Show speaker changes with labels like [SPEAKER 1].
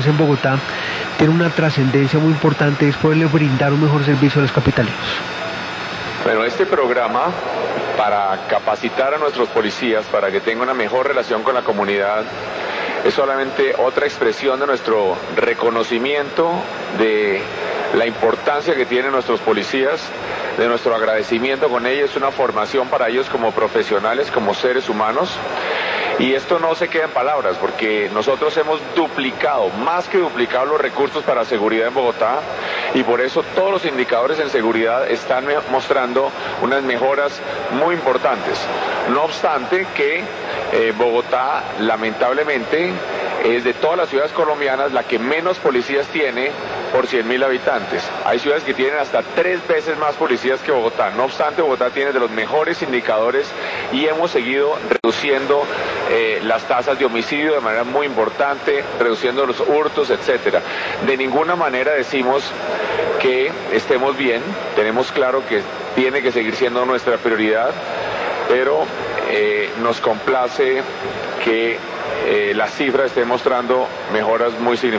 [SPEAKER 1] en Bogotá tiene una trascendencia muy importante, es poderle brindar un mejor servicio a los capitalinos.
[SPEAKER 2] Bueno, este programa para capacitar a nuestros policías para que tengan una mejor relación con la comunidad es solamente otra expresión de nuestro reconocimiento de la importancia que tienen nuestros policías, de nuestro agradecimiento con ellos, una formación para ellos como profesionales, como seres humanos. Y esto no se queda en palabras, porque nosotros hemos duplicado, más que duplicado los recursos para seguridad en Bogotá, y por eso todos los indicadores en seguridad están mostrando unas mejoras muy importantes. No obstante que Bogotá, lamentablemente, es de todas las ciudades colombianas la que menos policías tiene por 100.000 habitantes. Hay ciudades que tienen hasta 3 veces más policías que Bogotá. No obstante, Bogotá tiene de los mejores indicadores y hemos seguido reduciendo las tasas de homicidio de manera muy importante, reduciendo los hurtos, etcétera. De ninguna manera decimos que estemos bien. Tenemos claro que tiene que seguir siendo nuestra prioridad, pero nos complace que las cifras estén mostrando mejoras muy significativas.